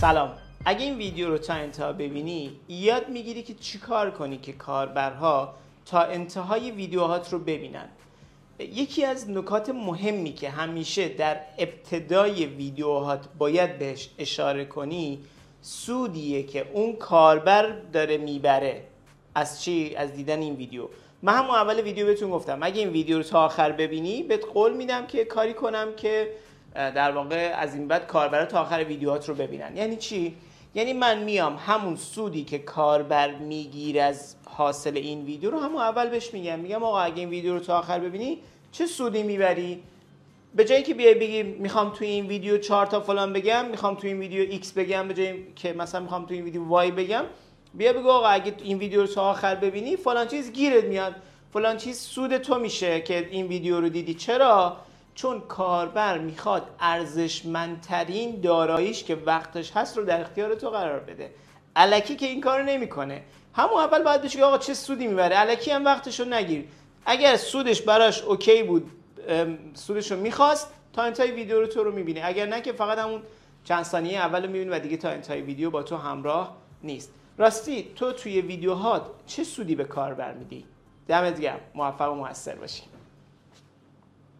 سلام. اگه این ویدیو رو تا انتها ببینی یاد میگیری که چیکار کنی که کاربرها تا انتهای ویدیوهات رو ببینن. یکی از نکات مهمی که همیشه در ابتدای ویدیوهات باید بهش اشاره کنی سودیه که اون کاربر داره میبره. از چی؟ از دیدن این ویدیو. من همون اول ویدیو بهتون گفتم اگه این ویدیو رو تا آخر ببینی بهت قول میدم که کاری کنم که در واقع از این بعد کاربرا تا آخر ویدیوهات رو ببینن. یعنی چی؟ یعنی من میام همون سودی که کاربر میگیره از حاصل این ویدیو رو همون اول بهش میگم آقا اگه این ویدیو رو تا آخر ببینی چه سودی میبری؟ به جایی که بیای بگی میخوام توی این ویدیو 4 تا فلان بگم، میخوام توی این ویدیو X بگم، به جایی که مثلا میخوام توی این ویدیو Y بگم، بیا بگو آقا اگه این ویدیو رو تا آخر ببینی فلان چیز گیرت میاد، فلان چیز سود تو میشه که این ویدیو رو دیدی. چرا؟ چون کاربر میخواد ارزشمندترین داراییش که وقتش هست رو در اختیار تو قرار بده. الکی که این کارو نمیکنه. همون اول باید بهش آقا چه سودی میبره، الکی هم وقتشو نگیر. اگر سودش براش اوکی بود، سودش رو میخواست، تا انتهای ویدیو رو تو رو میبینه. اگر نه که فقط همون چند ثانیه اول رو میبینه و دیگه تا انتهای ویدیو با تو همراه نیست. راستی تو توی ویدیوهات چه سودی به کاربر میدی؟ دمت گرم. موفق و موثر باشی.